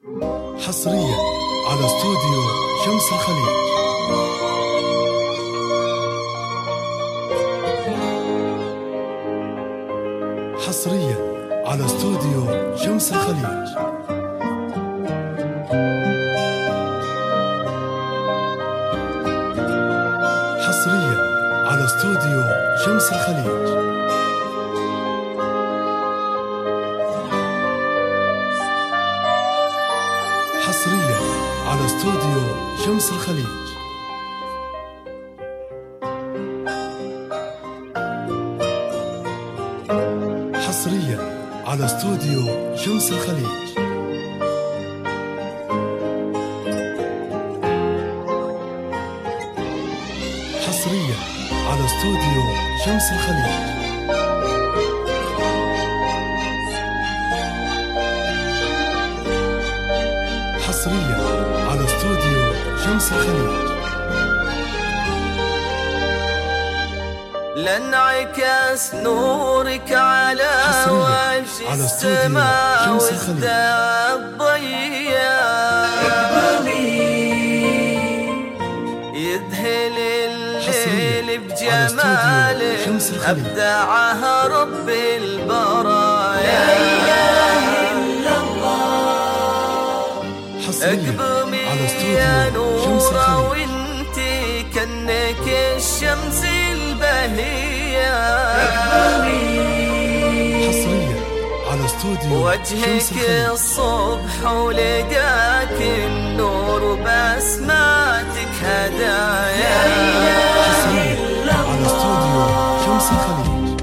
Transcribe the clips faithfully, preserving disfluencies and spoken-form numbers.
حصريا على استوديو شمس الخليج. حصريا على استوديو شمس الخليج. حصريا على استوديو شمس الخليج. حصريا على استوديو شمس الخليج. حصريا على استوديو شمس الخليج. حصريا على استوديو شمس الخليج. حصريا على استوديو شمس الخليج. لانعكس نورك على وجه السماء وازداد ضياء، يذهل الليل بجماله أبدعها رب البرايا. اقبمي يا نورة وانتي كأنك الشمس البهية، حصريا على استوديو وجهك الصبح ولقاك النور وبسماتك هدايا. حصريا على استوديو شمس الخليج.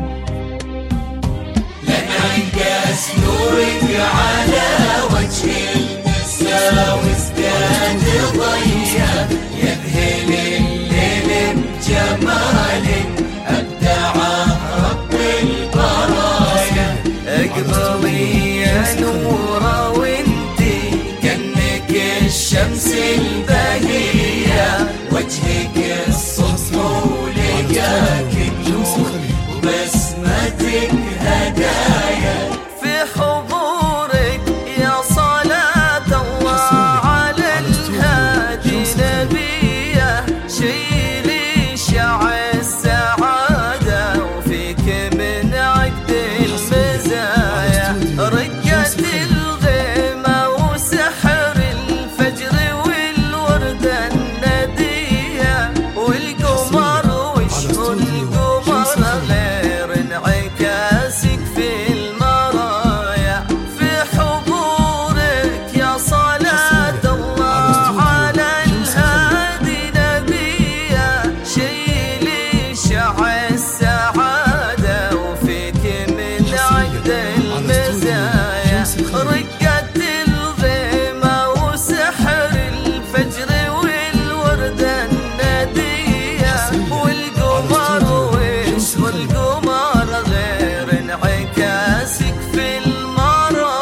لانعكس نورك على وجه وازداد ضياء، يذهل الليل بجمال أبدعه رب البرايا. اقبلي يا نورة وانتي كأنك الشمس البهية، وجهك الصبح ولقاك النور وبسمتك هدايا. في حضورك يا صلاة الله على الهادي نبيه، شيلي شع السعادة وفيك من عقد المزايا. رقت الغيمة وسحر الفجر والوردة الندية، والقمر وش القمر غير انعكاسك في المرايا. في حضورك يا صلاة الله على الهادي نبيه، شيلي شع السعادة وفيك من عقد المزايا. رقت الغيمة وسحر الفجر والوردة الندية، والقمر وش القمر غير انعكاسك في المرايا.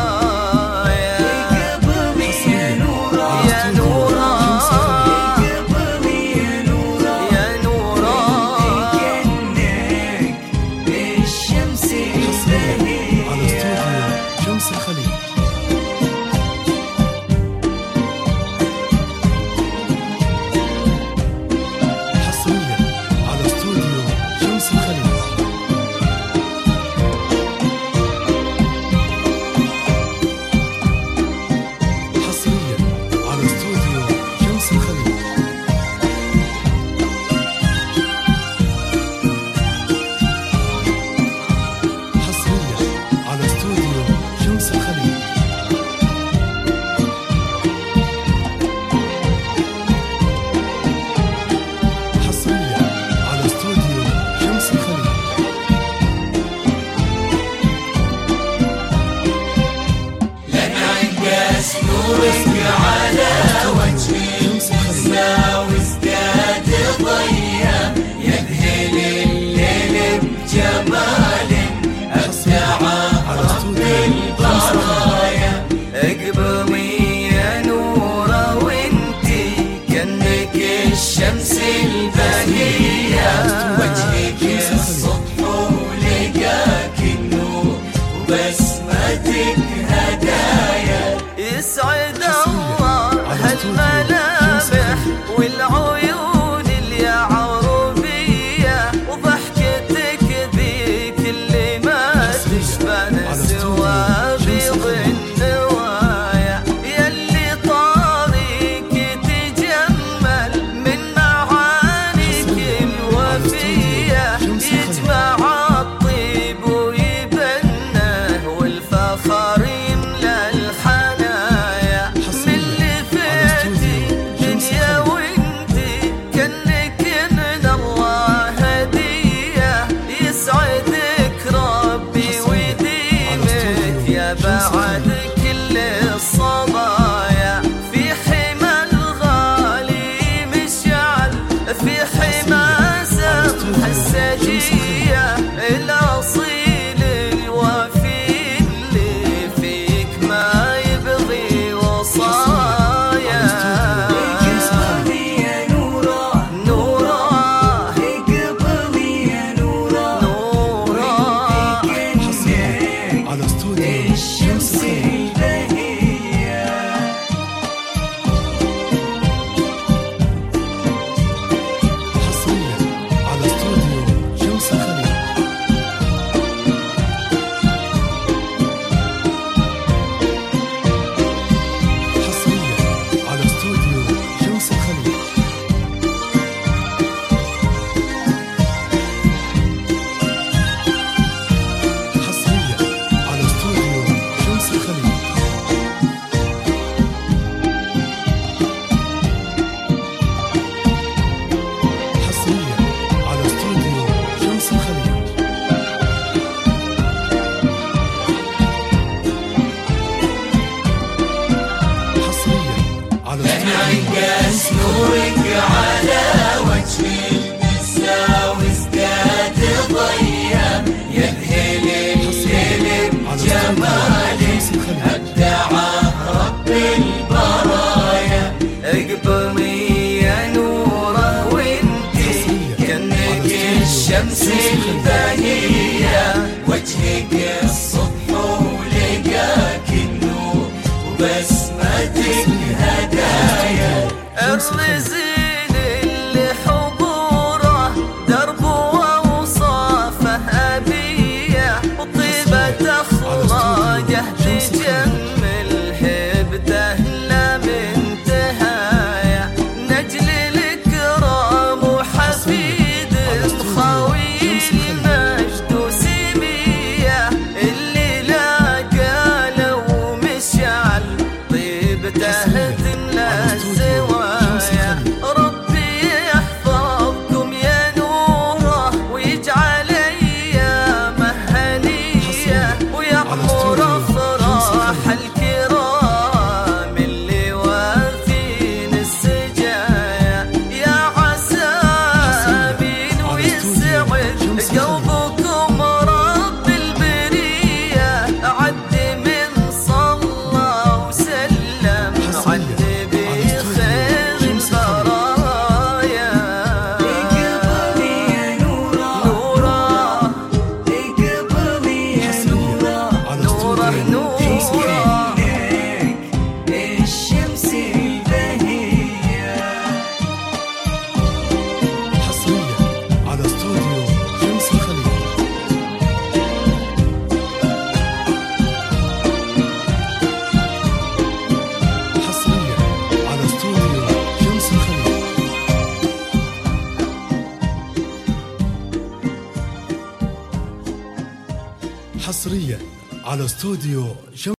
يا نورة يا نورة يا نورة كأنك بالشمس البهية. على استوديو شمس الخليج. حصريا على استوديو شمس الخليج. حصريا على استوديو شمس الخليج. حصريا على استوديو شمس الخليج. حصريا على استوديو شمس الخليج. لانعكس نورك على وجه السماء وازداد ضياء، يذهل الليل بجمال أبدعه رب البرايا. اقبلي يا نورة وانتي كأنك الشمس البهية، وجهك الصبح ولقاك النور وبسمتك هدايا. انعكس نورك على وجه النساء وازداد ضيا يذهل الليل بجمالك أبدعه رب البرايا اقبلي يا نورة وانتي كأنك الشمس البهية وجهك الصبح ولقاك النور وبسمتك هدايا الرزين اللي حضوره درب وأوصافه أبية وطيبة أخلاقه تجمل هبته لا منتهاية نجل الكرام وحفيد خاوي المجد وسمية اللي لاقى لو مشعل طيبته تملى الزوايا ربي يحفظكم يا نوره ويجعل ايامه هنيه ويعمر افراح الكرام اللي وافين السجايا يا عسى امين ويسعد قلبكم رب البريه عد من صلى وسلم عد بخير البرايا اقبلي يا نورة نوره اقبلي يا نورة نوره نوره الشمس البهية حصريا على استوديو شمس الخليج. حصريا على استوديو شمس الخليج. حصريا على استوديو شمس